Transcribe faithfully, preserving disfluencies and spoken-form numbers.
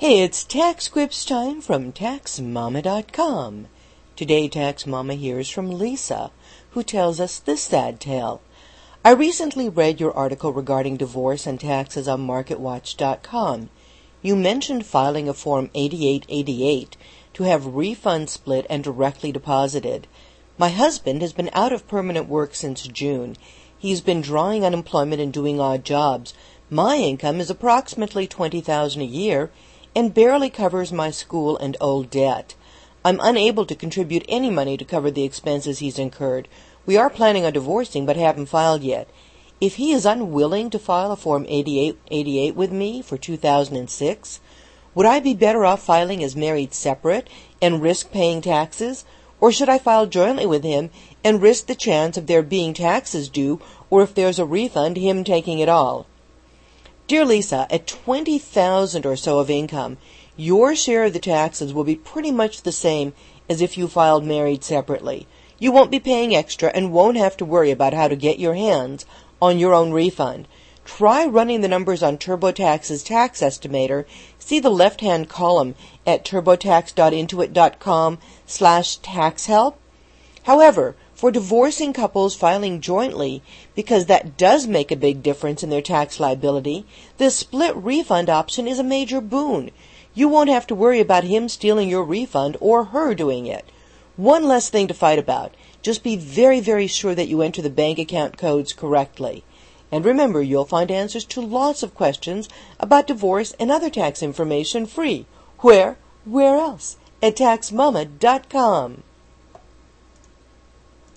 Hey, it's Tax Quips time from Tax Mama dot com. Today, Tax Mama hears from Lisa, who tells us this sad tale. I recently read your article regarding divorce and taxes on Market Watch dot com. You mentioned filing a Form eighty-eight eighty-eight to have refunds split and directly deposited. My husband has been out of permanent work since June. He's been drawing unemployment and doing odd jobs. My income is approximately twenty thousand dollars a year and barely covers my school and old debt. I'm unable to contribute any money to cover the expenses he's incurred. We are planning on divorcing, but haven't filed yet. If he is unwilling to file a Form eighty-eight eighty-eight with me for two thousand six, would I be better off filing as married separate and risk paying taxes? Or should I file jointly with him and risk the chance of there being taxes due, or if there's a refund, him taking it all? Dear Lisa, at twenty thousand dollars or so of income, your share of the taxes will be pretty much the same as if you filed married separately. You won't be paying extra and won't have to worry about how to get your hands on your own refund. Try running the numbers on TurboTax's tax estimator. See the left-hand column at turbotax dot intuit dot com slash tax help. However, for divorcing couples filing jointly, because that does make a big difference in their tax liability, the split refund option is a major boon. You won't have to worry about him stealing your refund or her doing it. One less thing to fight about. Just be very, very sure that you enter the bank account codes correctly. And remember, you'll find answers to lots of questions about divorce and other tax information free. Where? Where else? At Tax Mama dot com.